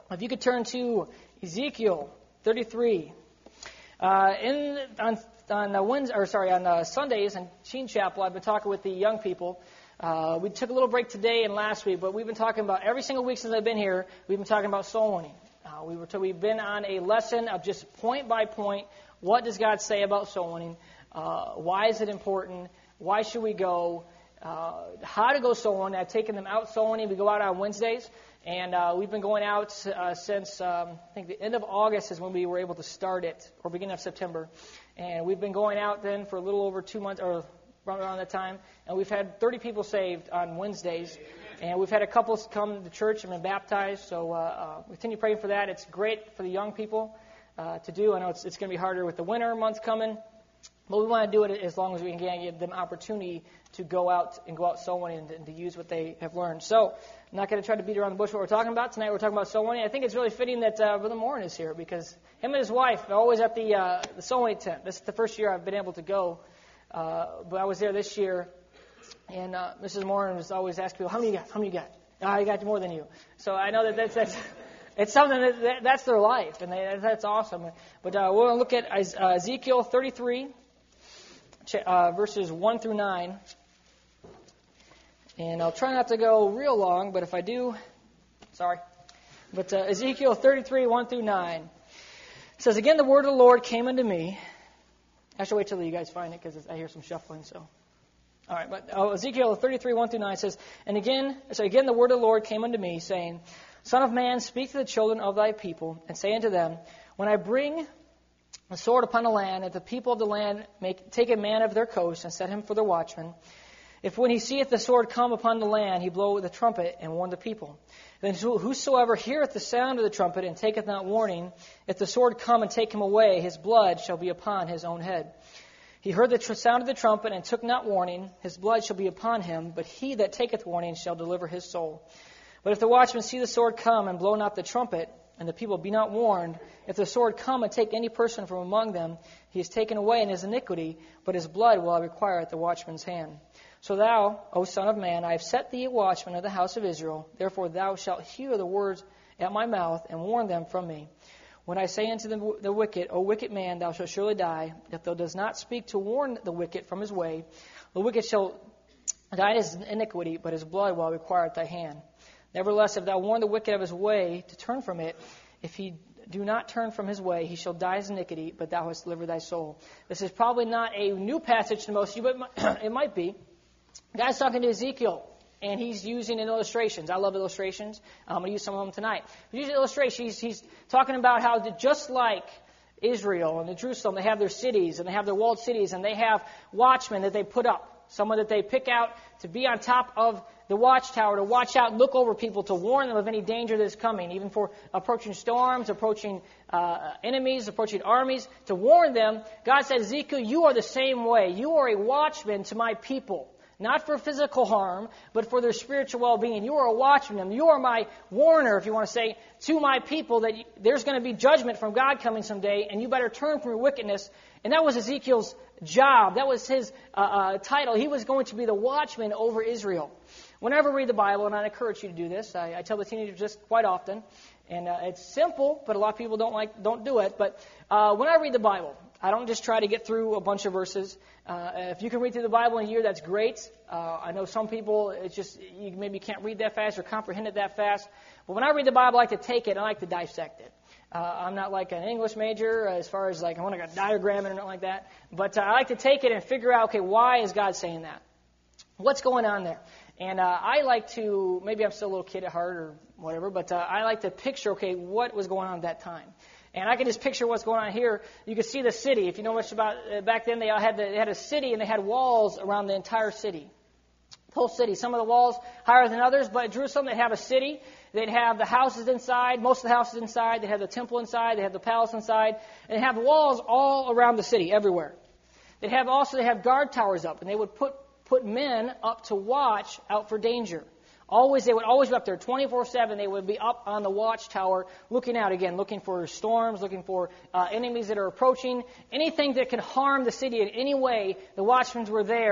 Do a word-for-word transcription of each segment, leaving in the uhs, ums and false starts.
If you could turn to Ezekiel thirty-three. Uh, in on on uh, Wednesday, or sorry, on uh, Sundays in Sheen Chapel, I've been talking with the young people. Uh, we took a little break today and last week, but we've been talking about every single week since I've been here. We've been talking about soul winning. Uh, we were to, we've been on a lesson of just point by point. What does God say about soul winning? Uh, why is it important? Why should we go? Uh, how to go soul winning? I've taken them out soul winning. We go out on Wednesdays. And uh, we've been going out uh, since, um, I think, the end of August is when we were able to start it, or beginning of September. And we've been going out then for a little over two months, or around that time. And we've had thirty people saved on Wednesdays. And we've had a couple come to church and been baptized. So uh, uh, continue praying for that. It's great for the young people uh, to do. I know it's, it's going to be harder with the winter months coming. But we want to do it as long as we can give them opportunity to go out and go out soul winning and, and to use what they have learned. So I'm not going to try to beat around the bush what we're talking about. Tonight we're talking about soul winning. I think it's really fitting that uh, Brother Morin is here because him and his wife are always at the, uh, the soul winning tent. This is the first year I've been able to go. Uh, but I was there this year. And uh, Missus Morin was always asking people, how many you got? How many you got? Oh, I got more than you. So I know that that's, that's it's something that, that that's their life. And they, that's awesome. But uh, we're going to look at uh, Ezekiel thirty-three. Uh, verses one through nine. And I'll try not to go real long, but if I do, sorry. But uh, Ezekiel thirty-three, one through nine. It says, Again, the word of the Lord came unto me. I should wait till you guys find it because I hear some shuffling. So, all right. But uh, Ezekiel thirty-three, one through nine says, And again, so again, the word of the Lord came unto me, saying, Son of man, speak to the children of thy people, and say unto them, When I bring a sword upon the land, and the people of the land make take a man of their coast and set him for their watchman. If when he seeth the sword come upon the land, he blow the trumpet and warn the people. Then whosoever heareth the sound of the trumpet and taketh not warning, if the sword come and take him away, his blood shall be upon his own head. He heard the tr- sound of the trumpet and took not warning, his blood shall be upon him, but he that taketh warning shall deliver his soul. But if the watchman see the sword come and blow not the trumpet, and the people be not warned, if the sword come and take any person from among them, he is taken away in his iniquity, but his blood will I require at the watchman's hand. So thou, O son of man, I have set thee a watchman of the house of Israel. Therefore thou shalt hear the words at my mouth, and warn them from me. When I say unto the, the wicked, O wicked man, thou shalt surely die, if thou dost not speak to warn the wicked from his way, the wicked shall die in his iniquity, but his blood will I require at thy hand. Nevertheless, if thou warn the wicked of his way to turn from it, if he do not turn from his way, he shall die his iniquity, but thou hast delivered thy soul. This is probably not a new passage to most of you, but it might be. God's talking to Ezekiel, and he's using in illustrations. I love illustrations. I'm going to use some of them tonight. But using illustrations, he's, he's talking about how the, just like Israel and Jerusalem, they have their cities, and they have their walled cities, and they have watchmen that they put up, someone that they pick out to be on top of the watchtower, to watch out, look over people, to warn them of any danger that is coming, even for approaching storms, approaching uh, enemies, approaching armies, to warn them. God said, Ezekiel, you are the same way. You are a watchman to my people, not for physical harm, but for their spiritual well-being. You are a watchman. You are my warner, if you want to say, to my people that you, there's going to be judgment from God coming someday, and you better turn from your wickedness. And that was Ezekiel's job. That was his uh, uh, title. He was going to be the watchman over Israel. Whenever I read the Bible, and I encourage you to do this, I, I tell the teenagers this quite often, and uh, it's simple, but a lot of people don't like don't do it. But uh, when I read the Bible, I don't just try to get through a bunch of verses. Uh, if you can read through the Bible in a year, that's great. Uh, I know some people, it's just you maybe can't read that fast or comprehend it that fast. But when I read the Bible, I like to take it and I like to dissect it. Uh, I'm not like an English major as far as like I want to diagram it or nothing like that. But uh, I like to take it and figure out, okay, why is God saying that? What's going on there? And uh, I like to, maybe I'm still a little kid at heart or whatever, but uh, I like to picture, okay, what was going on at that time. And I can just picture what's going on here. You can see the city. If you know much about, uh, back then they all had, the, they had a city and they had walls around the entire city. The whole city. Some of the walls higher than others, but at Jerusalem they'd have a city. They'd have the houses inside, most of the houses inside. They'd have the temple inside. They'd have the palace inside. And they'd have walls all around the city, everywhere. They'd have also, they'd have guard towers up, and they would put put men up to watch out for danger. Always, they would always be up there, twenty-four seven. They would be up on the watchtower, looking out again, looking for storms, looking for uh, enemies that are approaching, anything that can harm the city in any way. The watchmen were there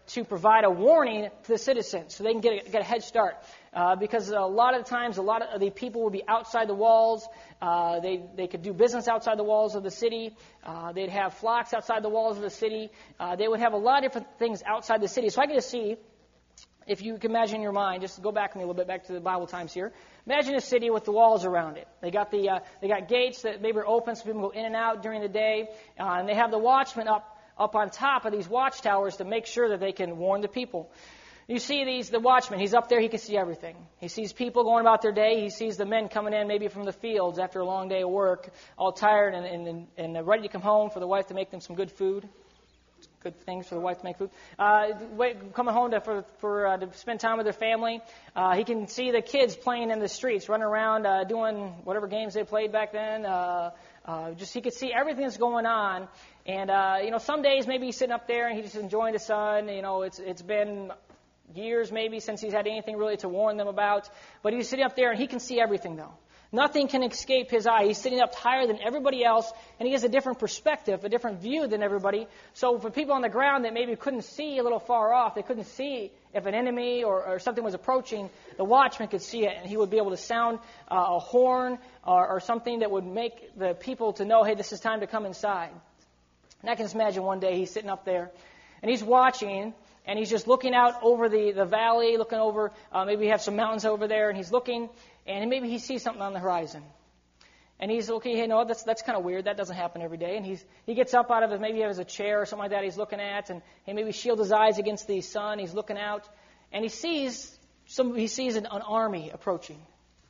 to provide a warning to the citizens so they can get a, get a head start. Uh, because a lot of the times, a lot of the people will be outside the walls. Uh, they they could do business outside the walls of the city. Uh, they'd have flocks outside the walls of the city. Uh, they would have a lot of different things outside the city. So I get to see, if you can imagine in your mind, just go back with me a little bit, back to the Bible times here. Imagine a city with the walls around it. They got the uh, they got gates that maybe are open so people can go in and out during the day. Uh, and they have the watchmen up up on top of these watchtowers to make sure that they can warn the people. You see these, the watchman, he's up there, he can see everything. He sees people going about their day. He sees the men coming in maybe from the fields after a long day of work, all tired and, and, and ready to come home for the wife to make them some good food. Good things for the wife to make food. Uh, wait, coming home to, for, for, uh, to spend time with their family. Uh, he can see the kids playing in the streets, running around uh, doing whatever games they played back then. Uh, uh, just he could see everything that's going on. And, uh, you know, some days maybe he's sitting up there and he's just enjoying the sun. You know, it's it's been years maybe since he's had anything really to warn them about. But he's sitting up there and he can see everything, though. Nothing can escape his eye. He's sitting up higher than everybody else, and he has a different perspective, a different view than everybody. So for people on the ground that maybe couldn't see a little far off, they couldn't see if an enemy or, or something was approaching, the watchman could see it, and he would be able to sound uh, a horn or, or something that would make the people to know, hey, this is time to come inside. And I can just imagine one day he's sitting up there, and he's watching, and he's just looking out over the, the valley, looking over, uh, maybe we have some mountains over there, and he's looking, and maybe he sees something on the horizon. And he's, okay, hey, no, that's that's kind of weird. That doesn't happen every day. And he's he gets up out of it, maybe he has a chair or something like that he's looking at, and he maybe shield his eyes against the sun. He's looking out, and he sees some. He sees an, an army approaching.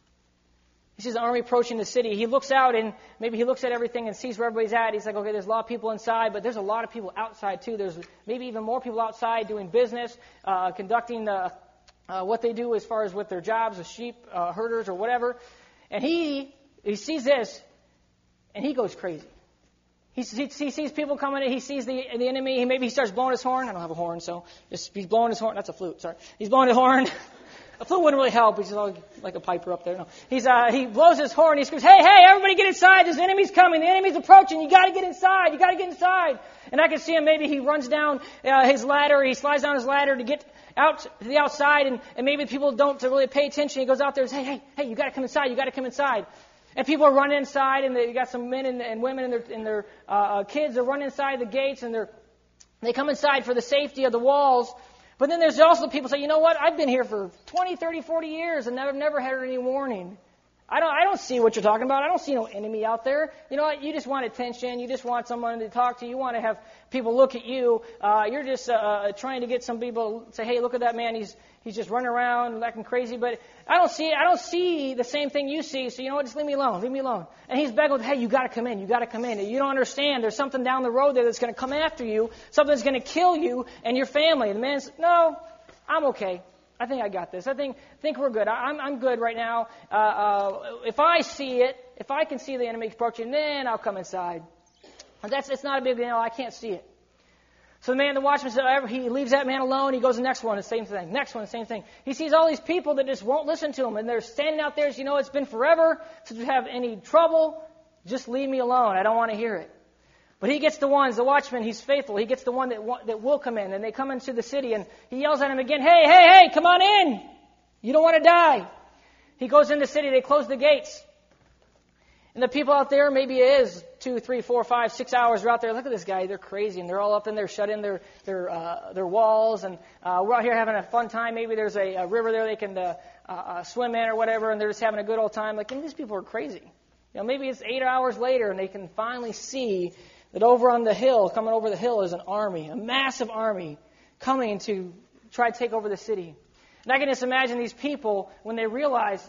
He sees an army approaching the city. He looks out, and maybe he looks at everything and sees where everybody's at. He's like, okay, there's a lot of people inside, but there's a lot of people outside, too. There's maybe even more people outside doing business, uh, conducting the, uh, what they do as far as with their jobs, as sheep uh, herders or whatever. And he he sees this, and he goes crazy. He, he, he sees people coming in. He sees the the enemy. He, maybe he starts blowing his horn. I don't have a horn, so just, he's blowing his horn. That's a flute, sorry. He's blowing his horn. A flute wouldn't really help. He's all like a piper up there. No. He's uh, he blows his horn. He screams, "Hey, hey! Everybody, get inside! There's enemies coming. The enemy's approaching. You got to get inside. You got to get inside." And I can see him. Maybe he runs down uh, his ladder. He slides down his ladder to get out to the outside. And, and maybe people don't to really pay attention. He goes out there and says, "Hey, hey, hey! You got to come inside. You got to come inside." And people are running inside, and they got some men and, and women and their, and their uh, kids are running inside the gates, and they're they come inside for the safety of the walls. But then there's also the people say, you know what, I've been here for twenty, thirty, forty years and I've never had any warning. I don't I don't see what you're talking about. I don't see no enemy out there. You know what, you just want attention. You just want someone to talk to. You want to have people look at you. Uh, you're just uh, trying to get some people to say, hey, look at that man. He's he's just running around acting crazy. But I don't see I don't see the same thing you see. So you know what, just leave me alone. Leave me alone. And he's begging, hey, you got to come in. You got to come in. You don't understand. There's something down the road there that's going to come after you. Something that's going to kill you and your family. And the man says, no, I'm okay. I think I got this. I think think we're good. I, I'm I'm good right now. Uh, uh, if I see it, if I can see the enemy approaching, then I'll come inside. And that's it's not a big deal. I can't see it. So the man, the watchman, said, he leaves that man alone. He goes to the next one, the same thing. Next one, the same thing. He sees all these people that just won't listen to him, and they're standing out there. So, you know, it's been forever since we have any trouble. Just leave me alone. I don't want to hear it. But he gets the ones, the watchman, he's faithful. He gets the one that that will come in. And they come into the city, and he yells at him again, hey, hey, hey, come on in. You don't want to die. He goes in the city. They close the gates. And the people out there, maybe it is two, three, four, five, six hours. They're out there. Look at this guy. They're crazy. And they're all up in there, shut in their their uh, their walls. And uh, we're out here having a fun time. Maybe there's a, a river there they can uh, uh, swim in or whatever. And they're just having a good old time. Like, and these people are crazy. You know, maybe it's eight hours later, and they can finally see that over on the hill, coming over the hill, is an army, a massive army coming to try to take over the city. And I can just imagine these people, when they realize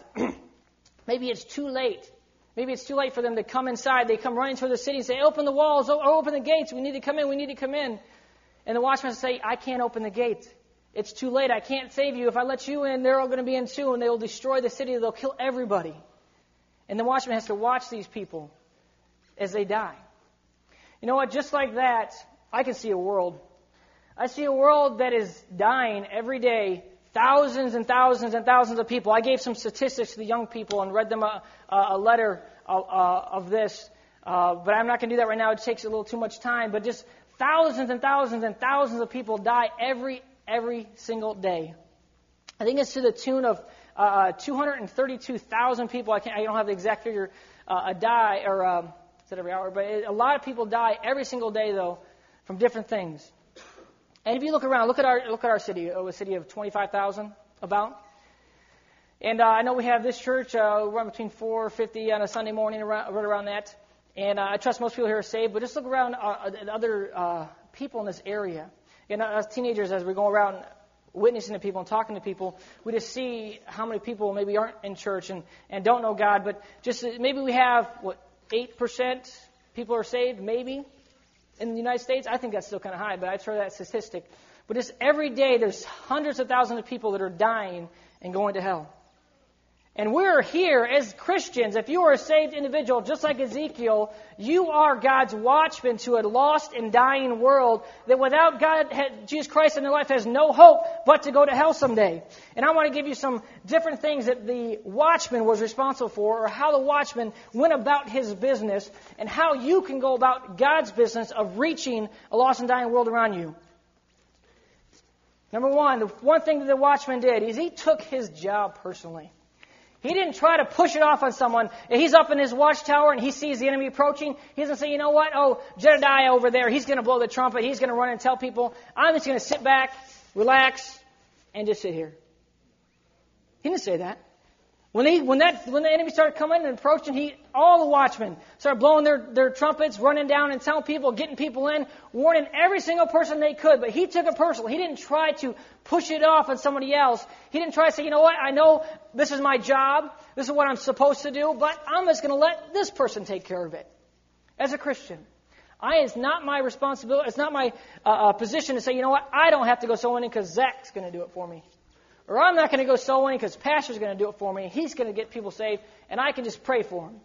maybe it's too late. Maybe it's too late for them to come inside. They come running toward the city and say, open the walls, open the gates. We need to come in, we need to come in. And the watchman say, I can't open the gate. It's too late. I can't save you. If I let you in, they're all going to be in too, and they will destroy the city. They'll kill everybody. And the watchman has to watch these people as they die. You know what? Just like that, I can see a world. I see a world that is dying every day. Thousands and thousands and thousands of people. I gave some statistics to the young people and read them a, a letter of, uh, of this. Uh, but I'm not going to do that right now. It takes a little too much time. But just thousands and thousands and thousands of people die every every single day. I think it's to the tune of uh, two hundred thirty-two thousand people. I, can't, I don't have the exact figure. Uh, die, or um, is it every hour? But it, a lot of people die every single day, though, from different things. And if you look around, look at our look at our city. Oh, a city of twenty-five thousand, about. And uh, I know we have this church uh, run between four fifty on a Sunday morning, around, right around that. And uh, I trust most people here are saved. But just look around uh, at other uh, people in this area. And as teenagers, as we go around witnessing to people and talking to people, we just see how many people maybe aren't in church and, and don't know God. But just maybe we have, what, eight percent people are saved, maybe, in the United States. I think that's still kind of high, but I'd throw that statistic. But just every day, there's hundreds of thousands of people that are dying and going to hell. And we're here as Christians. If you are a saved individual, just like Ezekiel, you are God's watchman to a lost and dying world that without God, Jesus Christ in their life, has no hope but to go to hell someday. And I want to give you some different things that the watchman was responsible for, or how the watchman went about his business, and how you can go about God's business of reaching a lost and dying world around you. Number one, the one thing that the watchman did is he took his job personally. He didn't try to push it off on someone. He's up in his watchtower and he sees the enemy approaching. He doesn't say, you know what? Oh, Jedediah over there, he's going to blow the trumpet. He's going to run and tell people. I'm just going to sit back, relax, and just sit here. He didn't say that. When he, when that, when the enemy started coming and approaching, he, all the watchmen started blowing their, their trumpets, running down and telling people, getting people in, warning every single person they could. But he took it personally. He didn't try to push it off on somebody else. He didn't try to say, you know what, I know this is my job, this is what I'm supposed to do, but I'm just going to let this person take care of it. As a Christian, I, it's not my responsibility, it's not my uh, uh, position to say, you know what, I don't have to go sow in because Zach's going to do it for me. Or I'm not going to go sow in because Pastor's going to do it for me. He's going to get people saved, and I can just pray for him.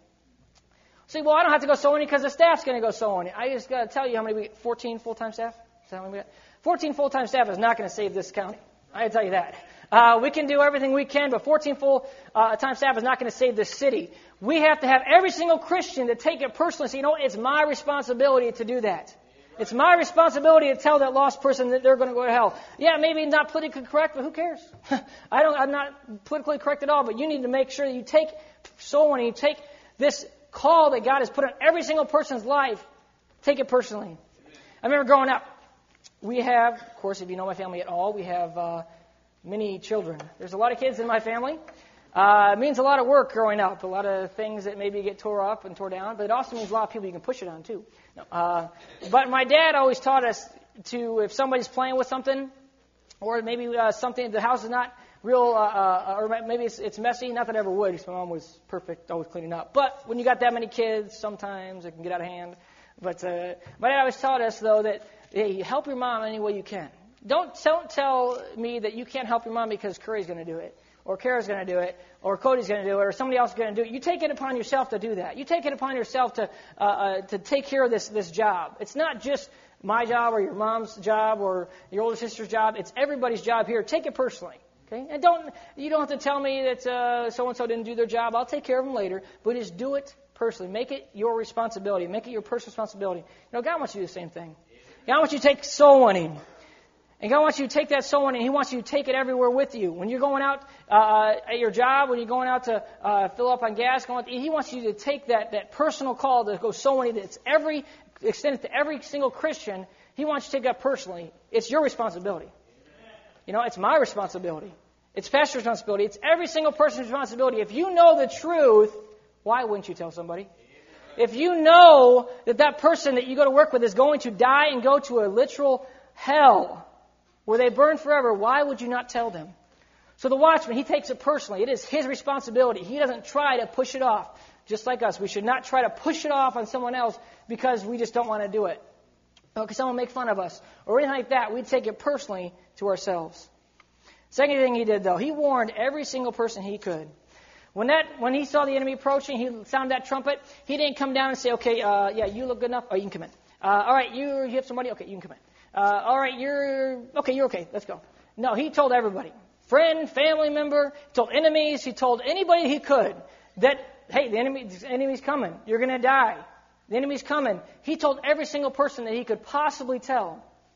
See, well, I don't have to go sow in because the staff's going to go sow in. I just got to tell you how many we get. fourteen full-time staff? Is that how many we got? fourteen full-time staff is not going to save this county. I can tell you that. Uh, we can do everything we can, but fourteen full-time staff is not going to save this city. We have to have every single Christian to take it personally and say, you know what, it's my responsibility to do that. It's my responsibility to tell that lost person that they're going to go to hell. Yeah, maybe not politically correct, but who cares? I don't, I'm not politically correct at all, but you need to make sure that you take soul and you take this call that God has put on every single person's life, take it personally. I remember growing up, we have, of course, if you know my family at all, we have uh, many children. There's a lot of kids in my family. Uh, it means a lot of work growing up, a lot of things that maybe get tore up and tore down, but it also means a lot of people you can push it on too. No, uh, but my dad always taught us to, if somebody's playing with something, or maybe uh, something, the house is not real, uh, uh, or maybe it's, it's messy, not that I ever would, because my mom was perfect, always cleaning up. But when you got that many kids, sometimes it can get out of hand. But uh, my dad always taught us, though, that hey, help your mom any way you can. Don't, don't tell me that you can't help your mom because Curry's going to do it, or Kara's going to do it, or Cody's going to do it, or somebody else is going to do it. You take it upon yourself to do that. You take it upon yourself to uh, uh, to take care of this this job. It's not just my job or your mom's job or your older sister's job. It's everybody's job here. Take it personally, okay? And don't you don't have to tell me that uh, so and so didn't do their job. I'll take care of them later. But just do it personally. Make it your responsibility. Make it your personal responsibility. You know, God wants you to do the same thing. God wants you to take soul winning. And God wants you to take that soul and He wants you to take it everywhere with you. When you're going out uh, at your job, when you're going out to uh, fill up on gas, going to, He wants you to take that, that personal call to go sowing. That's every extended to every single Christian. He wants you to take that personally. It's your responsibility. You know, it's my responsibility. It's pastor's responsibility. It's every single person's responsibility. If you know the truth, why wouldn't you tell somebody? If you know that that person that you go to work with is going to die and go to a literal hell, where they burn forever, why would you not tell them? So the watchman, he takes it personally. It is his responsibility. He doesn't try to push it off. Just like us, we should not try to push it off on someone else because we just don't want to do it. Or because someone make fun of us or anything like that. We take it personally to ourselves. Second thing he did, though, he warned every single person he could. When that, when he saw the enemy approaching, he sounded that trumpet. He didn't come down and say, okay, uh, yeah, you look good enough. Oh, you can come in. Uh, all right, you, you have somebody? Okay, you can come in. Uh, all right, you're okay, you're okay, let's go. No, he told everybody. Friend, family member, he told enemies, he told anybody he could that, hey, the enemy, the enemy's coming. You're going to die. The enemy's coming. He told every single person that he could possibly tell.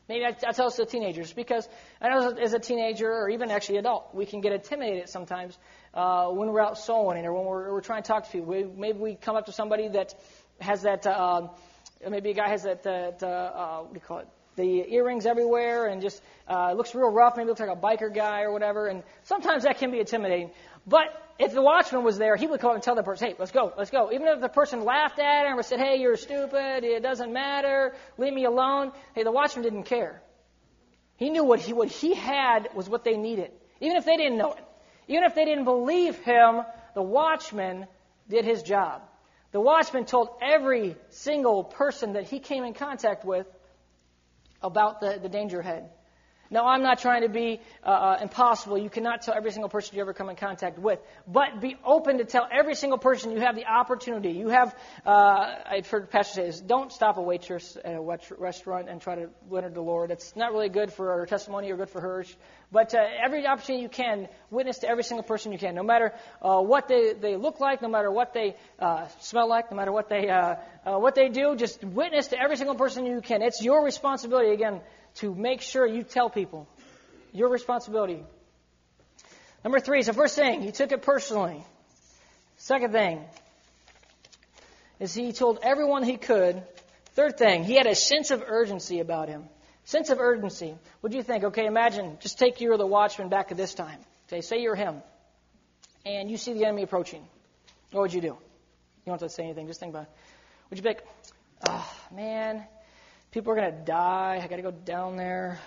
Maybe I, I tell this to teenagers because I know as a teenager or even actually adult, we can get intimidated sometimes uh, when we're out soul winning or when we're, we're trying to talk to people. We, maybe we come up to somebody that has that, uh, maybe a guy has that, that uh, uh, what do you call it, the earrings everywhere and just uh, looks real rough, maybe looks like a biker guy or whatever, and sometimes that can be intimidating. But if the watchman was there, he would come up and tell the person, hey, let's go, let's go. Even if the person laughed at him or said, hey, you're stupid, it doesn't matter, leave me alone. Hey, the watchman didn't care. He knew what he, what he had was what they needed, even if they didn't know it. Even if they didn't believe him, the watchman did his job. The watchman told every single person that he came in contact with about the, the danger ahead. Now, I'm not trying to be uh, impossible. You cannot tell every single person you ever come in contact with. But be open to tell every single person you have the opportunity. You have, uh, I've heard Pastor say this, don't stop a waitress at a restaurant and try to win her to the Lord. It's not really good for her testimony or good for her. But uh, every opportunity you can, witness to every single person you can, no matter uh, what they, they look like, no matter what they uh, smell like, no matter what they, uh, uh, what they do, just witness to every single person you can. It's your responsibility, again, to make sure you tell people. Your responsibility. Number three, so first thing, he took it personally. Second thing is he told everyone he could. Third thing, he had a sense of urgency about him. Sense of urgency. What do you think? Okay, imagine, just take you or the watchman back at this time. Okay, say you're him. And you see the enemy approaching. What would you do? You don't have to say anything, just think about it. Would you be like, oh, man, people are going to die. I got to go down there.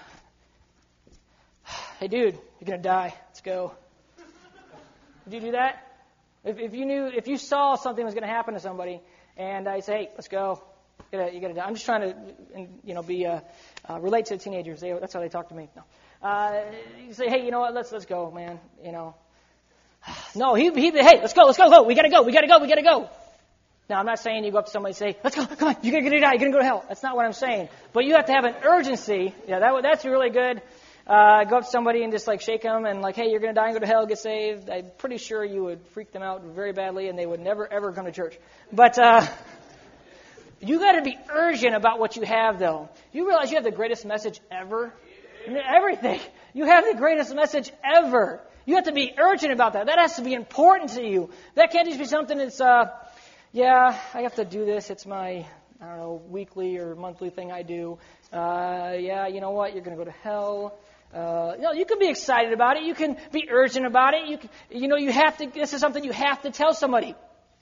Hey, dude, you're going to die. Let's go. Would you do that? If, if you knew, if you saw something was going to happen to somebody, and I say, hey, let's go. You gotta, you gotta die. I'm just trying to, you know, be uh, uh, relate to the teenagers. They, that's how they talk to me. No. Uh, you say, hey, you know what? Let's let's go, man. You know. No, he he. Hey, let's go, let's go, go. We gotta go. We gotta go. We gotta go. Now, I'm not saying you go up to somebody and say, let's go, come on, you're going to die, you're going to go to hell. That's not what I'm saying. But you have to have an urgency. Yeah, that that's really good. Uh, go up to somebody and just like shake them and like, hey, you're going to die and go to hell, get saved. I'm pretty sure you would freak them out very badly and they would never, ever come to church. But uh, you got to be urgent about what you have, though. You realize you have the greatest message ever? Everything. You have the greatest message ever. You have to be urgent about that. That has to be important to you. That can't just be something that's... Uh, Yeah, I have to do this. It's my, I don't know, weekly or monthly thing I do. Uh, yeah, you know what? You're going to go to hell. Uh, you know, you can be excited about it. You can be urgent about it. You, can, you know, you have to. This is something you have to tell somebody.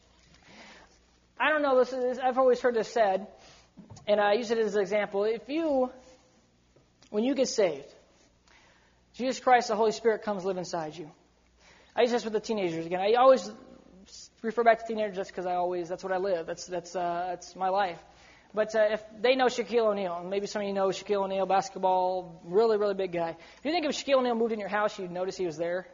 I don't know. This is, I've always heard this said, and I use it as an example. If you, when you get saved, Jesus Christ, the Holy Spirit, comes live inside you. I use this with the teenagers again. I always refer back to teenagers just because I always, that's what I live. That's that's uh, that's my life. But uh, if they know Shaquille O'Neal, and maybe some of you know Shaquille O'Neal, basketball, really, really big guy. If you think if Shaquille O'Neal moved in your house, you'd notice he was there.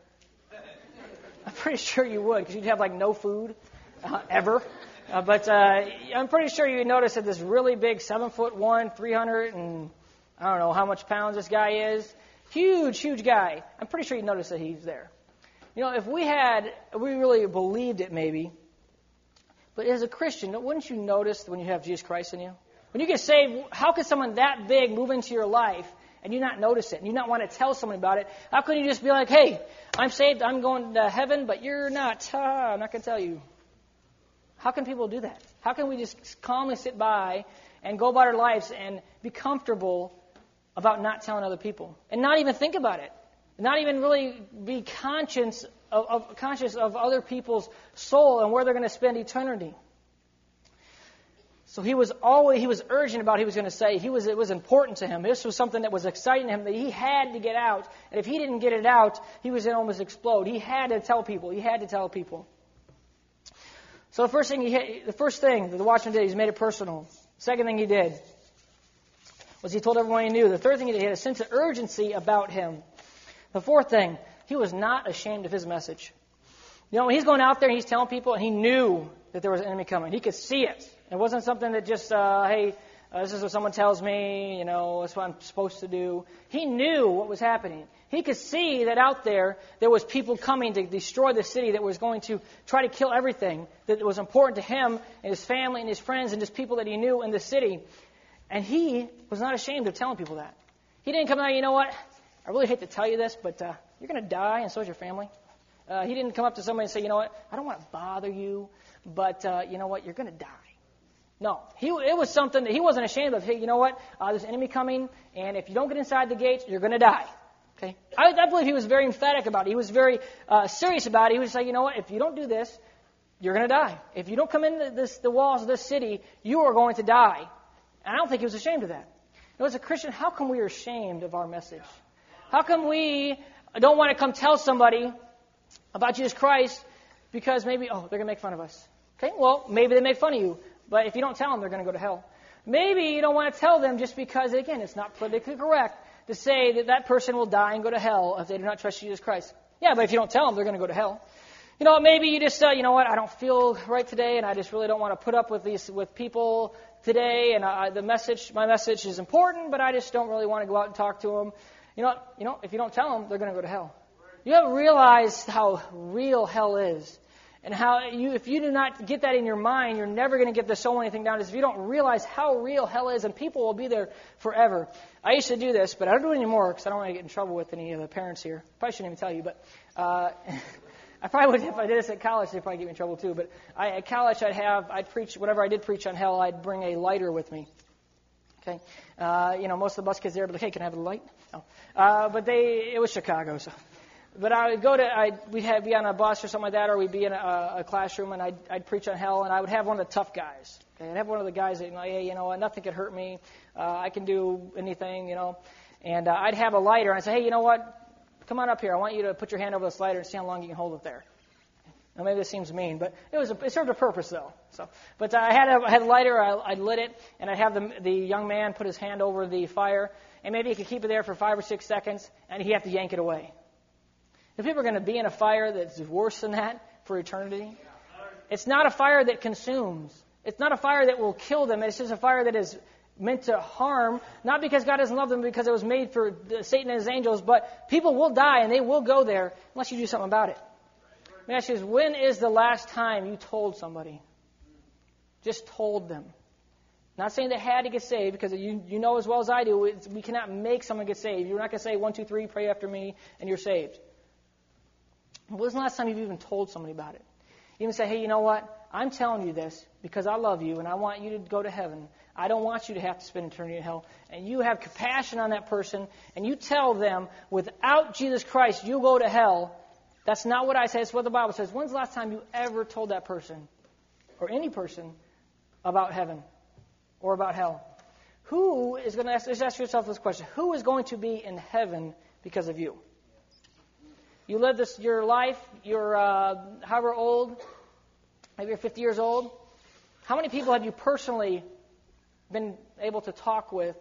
I'm pretty sure you would, because you'd have like no food uh, ever. Uh, but uh, I'm pretty sure you'd notice that this really big, seven foot one, three hundred, and I don't know how much pounds this guy is. Huge, huge guy. I'm pretty sure you'd notice that he's there. You know, if we had, we really believed it maybe, but as a Christian, wouldn't you notice when you have Jesus Christ in you? When you get saved, how could someone that big move into your life and you not notice it and you not want to tell someone about it? How can you just be like, hey, I'm saved, I'm going to heaven, but you're not. Ah, I'm not going to tell you. How can people do that? How can we just calmly sit by and go about our lives and be comfortable about not telling other people and not even think about it? Not even really be conscious of, of, conscious of other people's soul and where they're going to spend eternity. So he was always he was urgent about what he was going to say. He was it was important to him. This was something that was exciting to him that he had to get out. And if he didn't get it out, he was going to almost explode. He had to tell people. He had to tell people. So the first thing he the first thing that the watchman did, he made it personal. Second thing he did was he told everyone he knew. The third thing he did, he had a sense of urgency about him. The fourth thing, he was not ashamed of his message. You know, when he's going out there and he's telling people, and he knew that there was an enemy coming. He could see it. It wasn't something that just, uh, hey, uh, this is what someone tells me, you know, that's what I'm supposed to do. He knew what was happening. He could see that out there, there was people coming to destroy the city that was going to try to kill everything that was important to him and his family and his friends and just people that he knew in the city. And he was not ashamed of telling people that. He didn't come out, you know what? I really hate to tell you this, but uh, you're going to die, and so is your family. Uh, he didn't come up to somebody and say, you know what? I don't want to bother you, but uh, you know what? You're going to die. No, he, it was something that he wasn't ashamed of. Hey, you know what? Uh, there's an enemy coming, and if you don't get inside the gates, you're going to die. Okay? I, I believe he was very emphatic about it. He was very uh, serious about it. He was like, you know what? If you don't do this, you're going to die. If you don't come into this, the walls of this city, you are going to die. And I don't think he was ashamed of that. You know, as a Christian, how come we are ashamed of our message? How come we don't want to come tell somebody about Jesus Christ because maybe, oh, they're going to make fun of us. Okay, well, maybe they make fun of you. But if you don't tell them, they're going to go to hell. Maybe you don't want to tell them just because, again, it's not politically correct to say that that person will die and go to hell if they do not trust Jesus Christ. Yeah, but if you don't tell them, they're going to go to hell. You know, maybe you just, uh, you know what, I don't feel right today, and I just really don't want to put up with these with people today, and uh, the message, my message is important, but I just don't really want to go out and talk to them. You know what, you know, if you don't tell them, they're going to go to hell. You haven't realized how real hell is. And how you, if you do not get that in your mind, you're never going to get the soul anything down. Is if you don't realize how real hell is, and people will be there forever. I used to do this, but I don't do it anymore because I don't want to get in trouble with any of the parents here. Probably shouldn't even tell you, but uh, I probably would if I did this at college. They'd probably get me in trouble too. But I, at college, I'd have, I'd preach whatever I did preach on hell. I'd bring a lighter with me. Okay, uh, you know, most of the bus kids there, but hey, can I have a light? No, uh, but they, it was Chicago, so. But I would go to, I'd, we'd have, be on a bus or something like that, or we'd be in a, a classroom, and I'd, I'd preach on hell, and I would have one of the tough guys. Okay? I'd have one of the guys that, like, hey, you know, nothing could hurt me. Uh, I can do anything, you know. And uh, I'd have a lighter, and I'd say, hey, you know what? Come on up here. I want you to put your hand over this lighter and see how long you can hold it there. Now, maybe this seems mean, but it was a, it served a purpose, though. So, but uh, I had a, I had a lighter, I, I'd lit it, and I'd have the, the young man put his hand over the fire, and maybe he could keep it there for five or six seconds, and he'd have to yank it away. If people are going to be in a fire that's worse than that for eternity, it's not a fire that consumes. It's not a fire that will kill them. It's just a fire that is meant to harm, not because God doesn't love them, because it was made for Satan and his angels, but people will die and they will go there unless you do something about it. Let me ask you this, when is the last time you told somebody? Just told them. Not saying they had to get saved, because you, you know as well as I do, it's, we cannot make someone get saved. You're not going to say, one, two, three, pray after me, and you're saved. When was the last time you've even told somebody about it? You even say, hey, you know what? I'm telling you this because I love you and I want you to go to heaven. I don't want you to have to spend eternity in hell. And you have compassion on that person and you tell them, without Jesus Christ, you'll go to hell. That's not what I say. It's what the Bible says. When's the last time you ever told that person or any person about heaven or about hell? Who is going to ask, just ask yourself this question. Who is going to be in heaven because of you? You live this your life, you're uh, however old, maybe you're fifty years old. How many people have you personally been able to talk with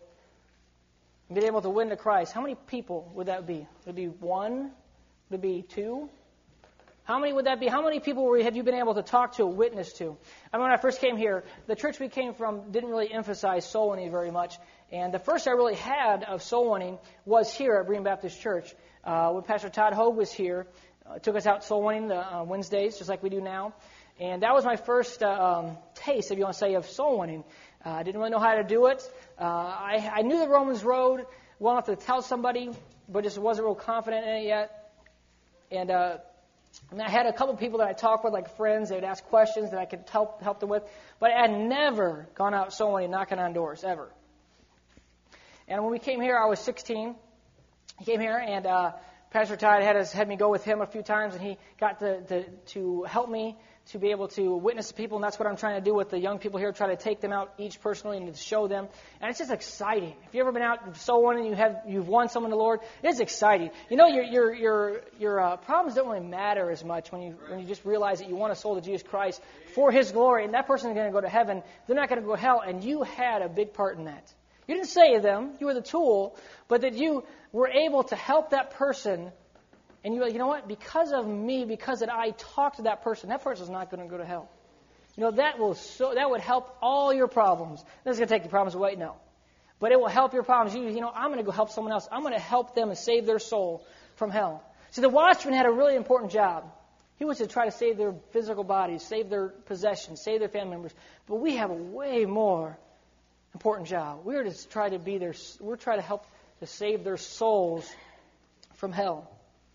and been able to win to Christ? How many people would that be? Would it be one? Would it be two? How many would that be? How many people have you been able to talk to, witness to? I mean, when I first came here, the church we came from didn't really emphasize soul winning very much. And the first I really had of soul winning was here at Bream Baptist Church. Uh, when Pastor Todd Hogue was here, uh, took us out soul winning the uh, Wednesdays, just like we do now. And that was my first uh, um, taste, if you want to say, of soul winning. Uh, I didn't really know how to do it. Uh, I, I knew the Romans Road well enough to tell somebody, but just wasn't real confident in it yet. And uh, I, mean, I had a couple people that I talked with, like friends. They would ask questions that I could help help them with. But I had never gone out soul winning, knocking on doors, ever. And when we came here, I was sixteen. He came here, and uh, Pastor Todd had us, had me go with him a few times, and he got to, to, to help me to be able to witness to people, and that's what I'm trying to do with the young people here, try to take them out each personally and to show them. And it's just exciting. If you've ever been out soul winning and you have, you've won someone to the Lord, it's exciting. You know, your your your your uh, problems don't really matter as much when you when you just realize that you won a soul to Jesus Christ for His glory, and that person is going to go to heaven. They're not going to go to hell, and you had a big part in that. You didn't save them, you were the tool, but that you were able to help that person, and you're like, you know what, because of me, because that I talked to that person, that person's not going to go to hell. You know, that will so that would help all your problems. This is going to take your problems away, no. But it will help your problems. You, you know, I'm going to go help someone else. I'm going to help them and save their soul from hell. See, the watchman had a really important job. He was to try to save their physical bodies, save their possessions, save their family members. But we have a way more important job. We're to try to be their, we're trying to help to save their souls from hell.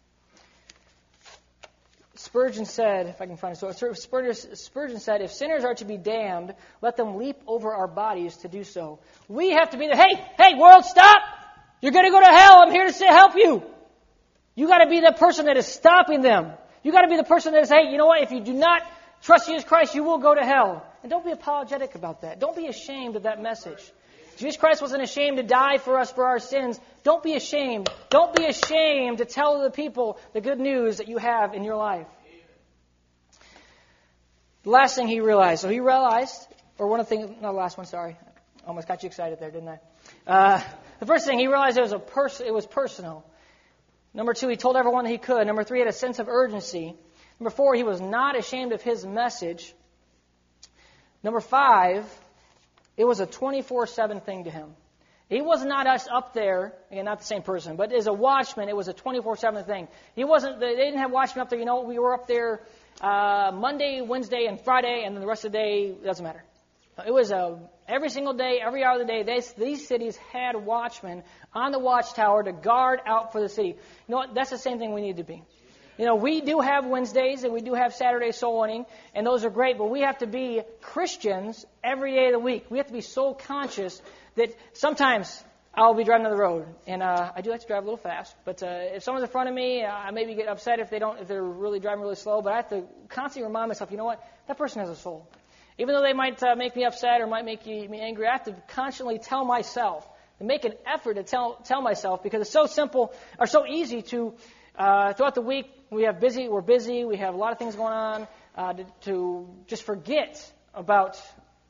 Spurgeon said, if I can find it, so Spurgeon said, if sinners are to be damned, let them leap over our bodies to do so. We have to be the, hey, hey, world, stop! You're going to go to hell. I'm here to say, help you. You got to be the person that is stopping them. You got to be the person that is, hey, you know what? If you do not trust Jesus Christ, you will go to hell. And don't be apologetic about that. Don't be ashamed of that message. Jesus Christ wasn't ashamed to die for us for our sins. Don't be ashamed. Don't be ashamed to tell the people the good news that you have in your life. The last thing he realized. So he realized, or one of the things, no, the last one, sorry. Almost got you excited there, didn't I? Uh, the first thing, he realized it was a pers- it was personal. Number two, he told everyone that he could. Number three, he had a sense of urgency. Number four, he was not ashamed of his message. Number five, it was a twenty-four seven thing to him. He was not us up there, again, not the same person, but as a watchman, it was a twenty-four seven thing. He wasn't, they didn't have watchmen up there, you know, we were up there uh, Monday, Wednesday, and Friday, and then the rest of the day, it doesn't matter. It was a, every single day, every hour of the day, they, these cities had watchmen on the watchtower to guard out for the city. You know what? That's the same thing we need to be. You know, we do have Wednesdays and we do have Saturday soul winning, and those are great, but we have to be Christians every day of the week. We have to be soul conscious that sometimes I'll be driving down the road, and uh, I do like to drive a little fast, but uh, if someone's in front of me, uh, I maybe get upset if they don't, if they're really driving really slow, but I have to constantly remind myself, you know what? That person has a soul. Even though they might uh, make me upset or might make me angry, I have to constantly tell myself and make an effort to tell tell myself, because it's so simple or so easy to uh, throughout the week we have busy, we're busy, we have a lot of things going on uh, to, to just forget about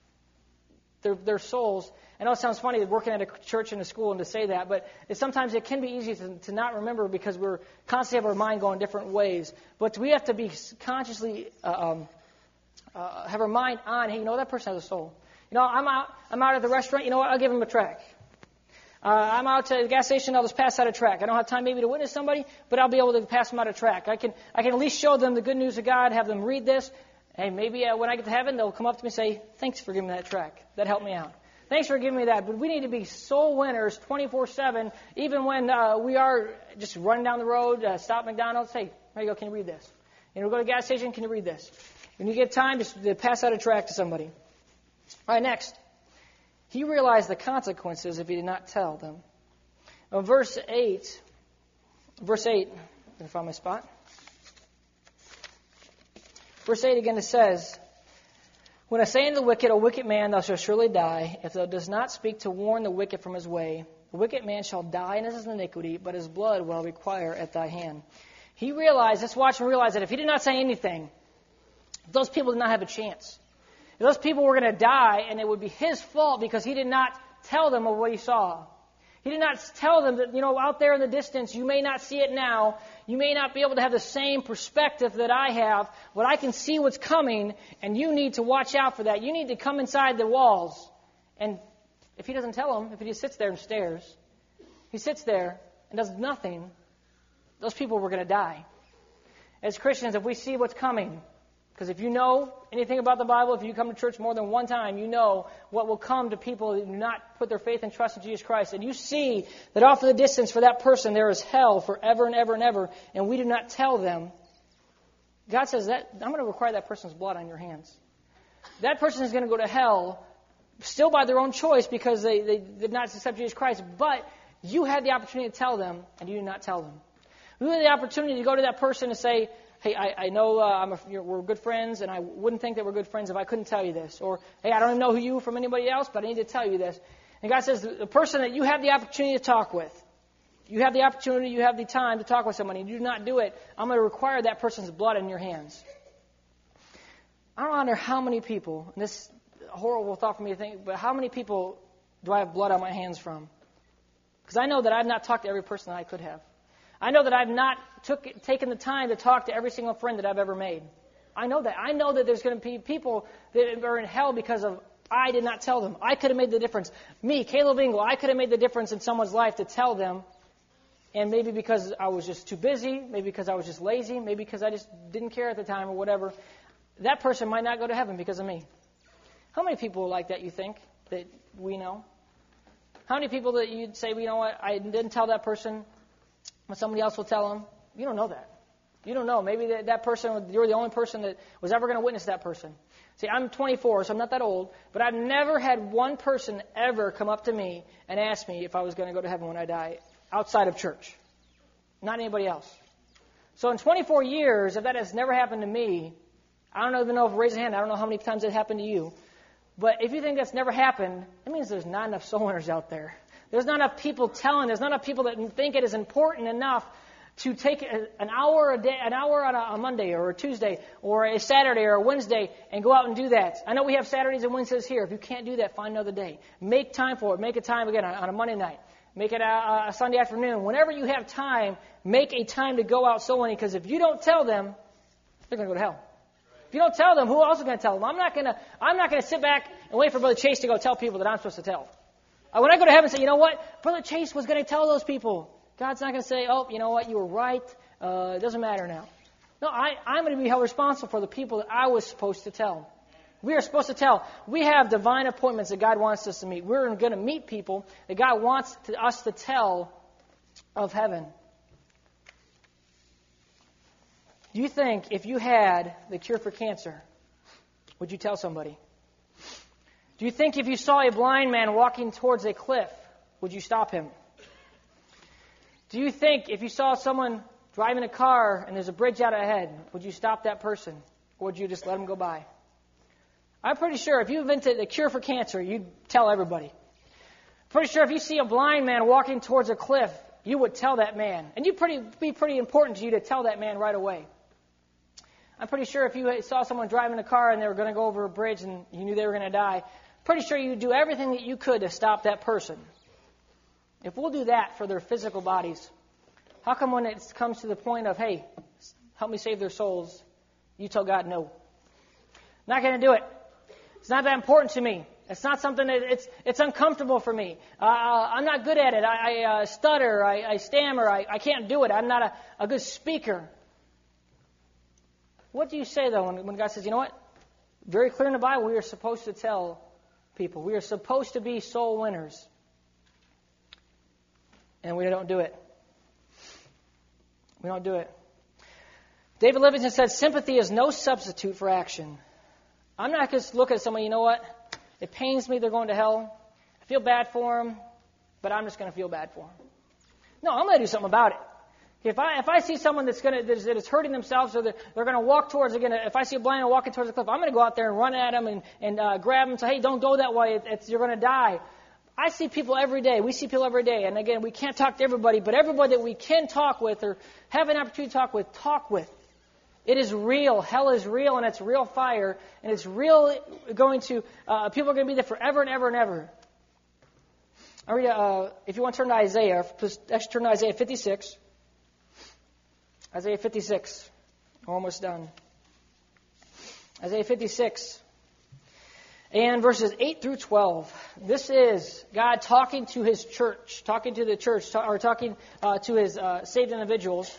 their their souls. I know it sounds funny working at a church and a school and to say that, but it, sometimes it can be easy to, to not remember because we're constantly have our mind going different ways. But we have to be consciously uh, um, uh, have our mind on. Hey, you know that person has a soul. You know, I'm out. I'm out at the restaurant. You know what? I'll give him a track. Uh, I'm out to the gas station. I'll just pass out a track. I don't have time maybe to witness somebody, but I'll be able to pass them out a track. I can I can at least show them the good news of God. Have them read this. Hey, maybe uh, when I get to heaven, they'll come up to me and say, "Thanks for giving me that track. That helped me out." Thanks for giving me that. But we need to be soul winners twenty-four seven, even when uh, we are just running down the road, uh, stop McDonald's. Hey, there you go. Can you read this? You know, go to the gas station. Can you read this? When you get time, just uh, pass out a tract to somebody. All right, next. He realized the consequences if he did not tell them. Now, verse eight. Verse eight. I'm going to find my spot. Verse eight again, it says, "When I say unto the wicked, O wicked man, thou shalt surely die, if thou dost not speak to warn the wicked from his way, the wicked man shall die in his iniquity, but his blood will I require at thy hand." He realized, this watchman realized that if he did not say anything, those people did not have a chance. Those people were going to die, and it would be his fault because he did not tell them of what he saw. He did not tell them that, you know, out there in the distance, you may not see it now. You may not be able to have the same perspective that I have, but I can see what's coming, and you need to watch out for that. You need to come inside the walls. And if he doesn't tell them, if he just sits there and stares, he sits there and does nothing, those people were going to die. As Christians, if we see what's coming, because if you know anything about the Bible, if you come to church more than one time, you know what will come to people who do not put their faith and trust in Jesus Christ. And you see that off in the distance for that person there is hell forever and ever and ever, and we do not tell them. God says that I'm going to require that person's blood on your hands. That person is going to go to hell still by their own choice because they, they did not accept Jesus Christ, but you had the opportunity to tell them, and you did not tell them. You had the opportunity to go to that person and say, "Hey, I, I know uh, I'm a, you're, we're good friends, and I wouldn't think that we're good friends if I couldn't tell you this." Or, "Hey, I don't even know who you from anybody else, but I need to tell you this." And God says, the person that you have the opportunity to talk with, you have the opportunity, you have the time to talk with somebody, and you do not do it, I'm going to require that person's blood in your hands. I don't wonder how many people, and this is a horrible thought for me to think, but how many people do I have blood on my hands from? Because I know that I've not talked to every person that I could have. I know that I've not took, taken the time to talk to every single friend that I've ever made. I know that. I know that there's going to be people that are in hell because of I did not tell them. I could have made the difference. Me, Caleb Engel, I could have made the difference in someone's life to tell them. And maybe because I was just too busy, maybe because I was just lazy, maybe because I just didn't care at the time or whatever. That person might not go to heaven because of me. How many people like that you think that we know? How many people that you'd say, well, you know what, I didn't tell that person, but somebody else will tell them? You don't know that. You don't know. Maybe that, that person, you're the only person that was ever going to witness that person. See, I'm twenty-four, so I'm not that old, but I've never had one person ever come up to me and ask me if I was going to go to heaven when I die outside of church. Not anybody else. So in twenty-four years, if that has never happened to me, I don't even know if raise a hand. I don't know how many times it happened to you. But if you think that's never happened, that means there's not enough soul winners out there. There's not enough people telling. There's not enough people that think it is important enough to take an hour a day, an hour on a Monday or a Tuesday or a Saturday or a Wednesday and go out and do that. I know we have Saturdays and Wednesdays here. If you can't do that, find another day. Make time for it. Make a time again on a Monday night. Make it a, a Sunday afternoon. Whenever you have time, make a time to go out soul winning, because if you don't tell them, they're going to go to hell. If you don't tell them, who else is going to tell them? I'm not going to. I'm not going to sit back and wait for Brother Chase to go tell people that I'm supposed to tell. Uh, when I go to heaven, and say, you know what, Brother Chase was going to tell those people. God's not going to say, oh, you know what, you were right. Uh, it doesn't matter now. No, I, I'm going to be held responsible for the people that I was supposed to tell. We are supposed to tell. We have divine appointments that God wants us to meet. We're going to meet people that God wants to, us to tell of heaven. Do you think if you had the cure for cancer, would you tell somebody? Do you think if you saw a blind man walking towards a cliff, would you stop him? Do you think if you saw someone driving a car and there's a bridge out ahead, would you stop that person? Or would you just let him go by? I'm pretty sure if you invented a cure for cancer, you'd tell everybody. Pretty sure if you see a blind man walking towards a cliff, you would tell that man. And you'd pretty, be pretty important to you to tell that man right away. I'm pretty sure if you saw someone driving a car and they were going to go over a bridge and you knew they were going to die, pretty sure you'd do everything that you could to stop that person. If we'll do that for their physical bodies, how come when it comes to the point of, hey, help me save their souls, you tell God no? Not going to do it. It's not that important to me. It's not something that it's it's uncomfortable for me. Uh, I'm not good at it. I, I uh, stutter. I, I stammer. I, I can't do it. I'm not a, a good speaker. What do you say, though, when, when God says, you know what? Very clear in the Bible, we are supposed to tell people. We are supposed to be soul winners. And we don't do it. We don't do it. David Livingston said, sympathy is no substitute for action. I'm not going to look at someone, you know what? It pains me they're going to hell. I feel bad for them, but I'm just going to feel bad for them. No, I'm going to do something about it. If I if I see someone that's going to that is, that is hurting themselves, or they're, they're going to walk towards again, if I see a blind man walking towards the cliff, I'm going to go out there and run at them and and uh, grab them and say, hey, don't go that way. It, it's, you're going to die. I see people every day. We see people every day, and again, we can't talk to everybody, but everybody that we can talk with or have an opportunity to talk with, talk with. It is real. Hell is real, and it's real fire, and it's real going to, uh, people are going to be there forever and ever and ever. I read, uh, if you want to turn to Isaiah, let's turn to Isaiah fifty-six. Isaiah fifty-six. We're almost done. Isaiah fifty-six. And verses eight through twelve. This is God talking to His church, talking to the church, or talking uh, to His uh, saved individuals.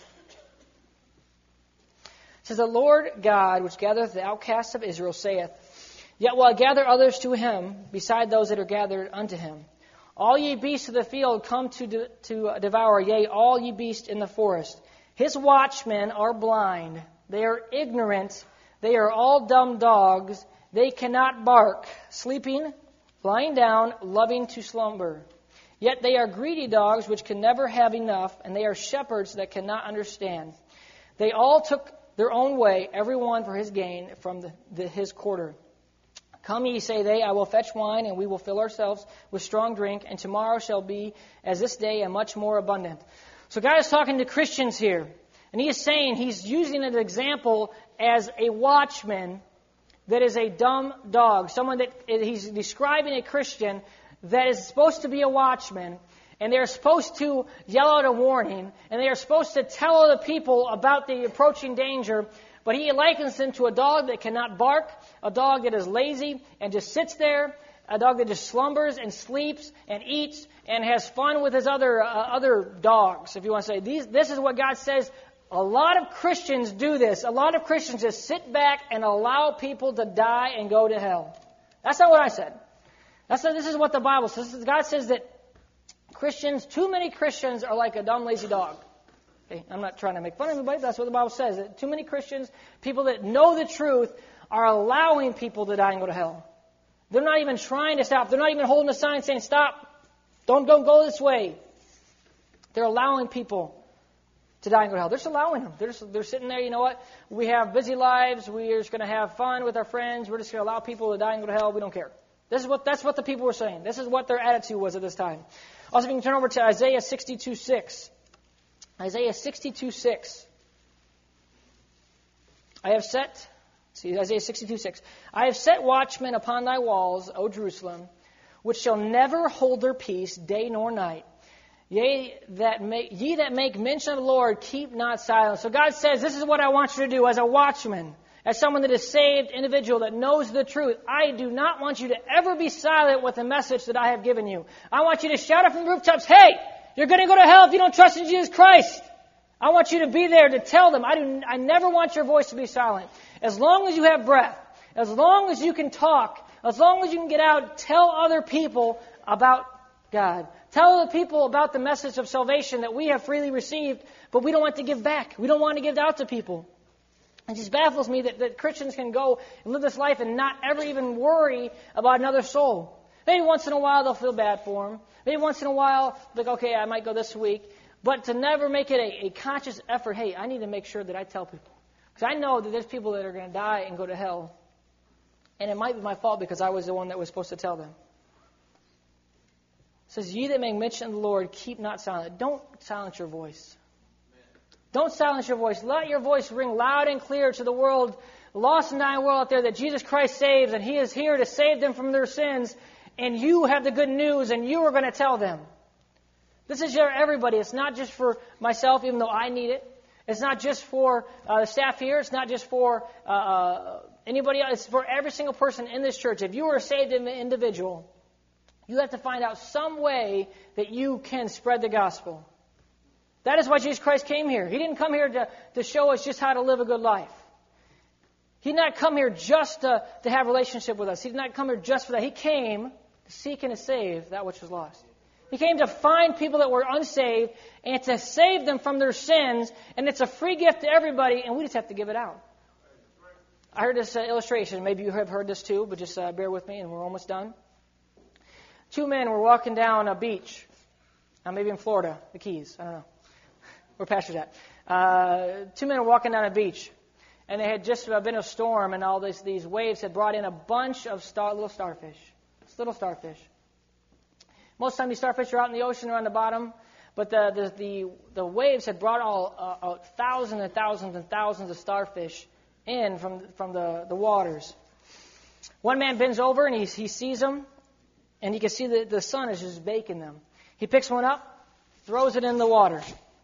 It says, the Lord God, which gathereth the outcasts of Israel, saith, yet will I gather others to Him, beside those that are gathered unto Him. All ye beasts of the field come to de- to devour, yea, all ye beasts in the forest. His watchmen are blind, they are ignorant, they are all dumb dogs, they cannot bark, sleeping, lying down, loving to slumber. Yet they are greedy dogs which can never have enough, and they are shepherds that cannot understand. They all took their own way, every one for his gain from the, the, his quarter. Come ye, say they, I will fetch wine, and we will fill ourselves with strong drink, and tomorrow shall be as this day, and much more abundant. So God is talking to Christians here, and He is saying, He's using an example as a watchman that is a dumb dog, someone that He's describing a Christian that is supposed to be a watchman, and they're supposed to yell out a warning, and they are supposed to tell other people about the approaching danger, but He likens them to a dog that cannot bark, a dog that is lazy and just sits there, a dog that just slumbers and sleeps and eats and has fun with his other uh, other dogs, if you want to say. These, this is what God says. A lot of Christians do this. A lot of Christians just sit back and allow people to die and go to hell. That's not what I said. That's not, this is what the Bible says. God says that Christians, too many Christians are like a dumb, lazy dog. Okay, I'm not trying to make fun of anybody, but that's what the Bible says. That too many Christians, people that know the truth, are allowing people to die and go to hell. They're not even trying to stop. They're not even holding a sign saying, stop, don't, don't go this way. They're allowing people to die and go to hell. They're just allowing them. They're, just, they're sitting there, you know what? We have busy lives. We're just going to have fun with our friends. We're just going to allow people to die and go to hell. We don't care. This is what, that's what the people were saying. This is what their attitude was at this time. Also, if you can turn over to Isaiah sixty-two six. Isaiah sixty-two six. I have set, see, Isaiah sixty-two six. I have set watchmen upon thy walls, O Jerusalem, which shall never hold their peace day nor night. Yea, that make, ye that make mention of the Lord, keep not silence. So God says, this is what I want you to do as a watchman, as someone that is saved individual that knows the truth. I do not want you to ever be silent with the message that I have given you. I want you to shout it from the rooftops, hey, you're going to go to hell if you don't trust in Jesus Christ. I want you to be there to tell them. I do. I never want your voice to be silent. As long as you have breath, as long as you can talk, as long as you can get out, tell other people about God. Tell other people about the message of salvation that we have freely received, but we don't want to give back. We don't want to give it out to people. It just baffles me that, that Christians can go and live this life and not ever even worry about another soul. Maybe once in a while they'll feel bad for them. Maybe once in a while, like, okay, I might go this week. But to never make it a, a conscious effort, hey, I need to make sure that I tell people. Because I know that there's people that are going to die and go to hell. And it might be my fault because I was the one that was supposed to tell them. It says, ye that make mention of the Lord, keep not silent. Don't silence your voice. Don't silence your voice. Let your voice ring loud and clear to the world, the lost and dying world out there, that Jesus Christ saves, and He is here to save them from their sins. And you have the good news, and you are going to tell them. This is for everybody. It's not just for myself, even though I need it. It's not just for uh, the staff here. It's not just for uh, anybody else. It's for every single person in this church. If you are a saved individual, you have to find out some way that you can spread the gospel. That is why Jesus Christ came here. He didn't come here to, to show us just how to live a good life. He did not come here just to, to have a relationship with us. He did not come here just for that. He came to seek and to save that which was lost. He came to find people that were unsaved and to save them from their sins. And it's a free gift to everybody, and we just have to give it out. I heard this uh, illustration. Maybe you have heard this too, but just uh, bear with me, and we're almost done. Two men were walking down a beach, uh, maybe in Florida, the Keys. I don't know. Where Pastor's at. Uh, two men were walking down a beach, and they had just uh, been a storm, and all this, these waves had brought in a bunch of star, little starfish. Just little starfish. Most of the time, these starfish are out in the ocean or on the bottom, but the the the, the waves had brought all uh, uh, thousands and thousands and thousands of starfish in from from the, the waters. One man bends over and he he sees them, and he can see that the sun is just baking them. He picks one up, throws it in the water.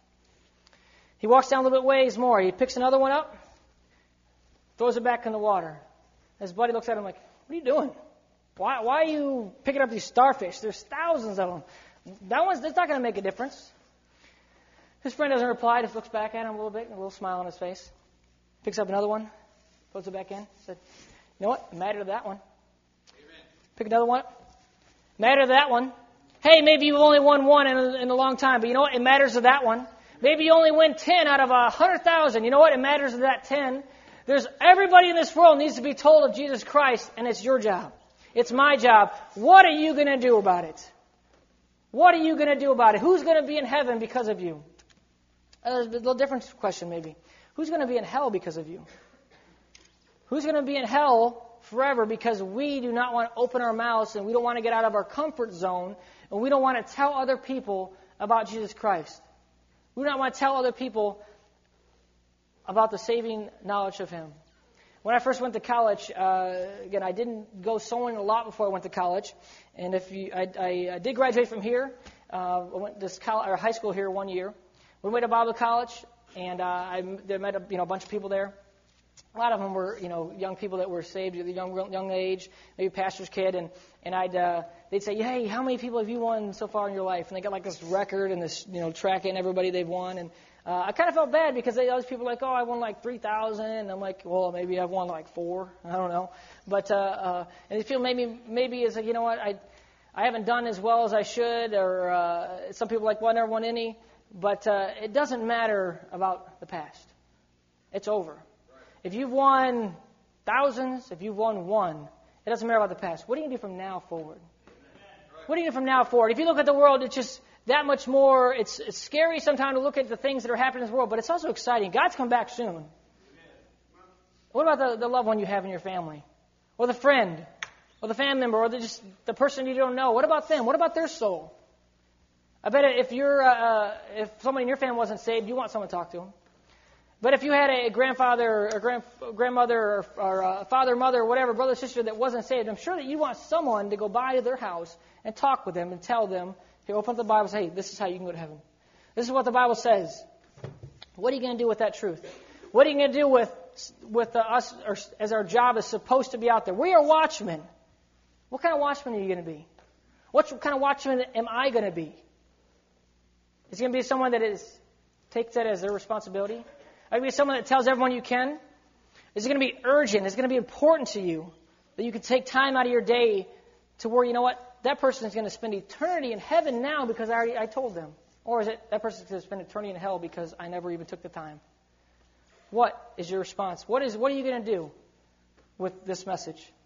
He walks down a little bit ways more. He picks another one up, throws it back in the water. His buddy looks at him like, "What are you doing? Why, why are you picking up these starfish? There's thousands of them. That one's that's not going to make a difference." His friend doesn't reply. Just looks back at him a little bit, and a little smile on his face. Picks up another one, throws it back in. Said, "You know what? It mattered to that one." Amen. Pick another one up. Matter to that one. Hey, maybe you've only won one in a, in a long time, but you know what? It matters to that one. Maybe you only win ten out of a hundred thousand. You know what? It matters to that ten. There's everybody in this world needs to be told of Jesus Christ, and it's your job. It's my job. What are you going to do about it? What are you going to do about it? Who's going to be in heaven because of you? Uh, a little different question, maybe. Who's going to be in hell because of you? Who's going to be in hell forever because we do not want to open our mouths and we don't want to get out of our comfort zone and we don't want to tell other people about Jesus Christ? We don't want to tell other people about the saving knowledge of Him. When I first went to college, uh, again, I didn't go sewing a lot before I went to college. And if you, I, I, I did graduate from here. Uh, I went to college, or high school here one year. We went to Bible college, and uh, I met a, you know, a bunch of people there. A lot of them were, you know, young people that were saved at a young, young age, maybe a pastor's kid, and and I'd uh, they'd say, "Hey, how many people have you won so far in your life?" And they got like this record and this, you know, tracking everybody they've won, and uh, I kind of felt bad because they, those people were like, "Oh, I won like three thousand," and I'm like, "Well, maybe I've won like four. I don't know." But uh, uh, and they feel maybe maybe it's like, you know what, I I haven't done as well as I should, or uh, some people are like, well, I never won any. But uh, it doesn't matter about the past. It's over. If you've won thousands, if you've won one, it doesn't matter about the past. What are you going to do from now forward? What do you do from now forward? If you look at the world, it's just that much more. It's, it's scary sometimes to look at the things that are happening in this world, but it's also exciting. God's come back soon. What about the, the loved one you have in your family? Or the friend? Or the family member? Or the, just the person you don't know? What about them? What about their soul? I bet if you're, uh, if someone in your family wasn't saved, you want someone to talk to them. But if you had a grandfather or grand, grandmother or, or a father, mother, or whatever, brother, sister that wasn't saved, I'm sure that you want someone to go by to their house and talk with them and tell them, hey, open up the Bible and say, hey, this is how you can go to heaven. This is what the Bible says. What are you going to do with that truth? What are you going to do with with uh, us or, as our job is supposed to be out there? We are watchmen. What kind of watchman are you going to be? What kind of watchman am I going to be? Is it going to be someone that is takes that as their responsibility? Are you going to be someone that tells everyone you can? Is it going to be urgent? Is it going to be important to you that you can take time out of your day to where, you know what, that person is going to spend eternity in heaven now because I already I told them? Or is it that person is going to spend eternity in hell because I never even took the time? What is your response? What is what are you going to do with this message?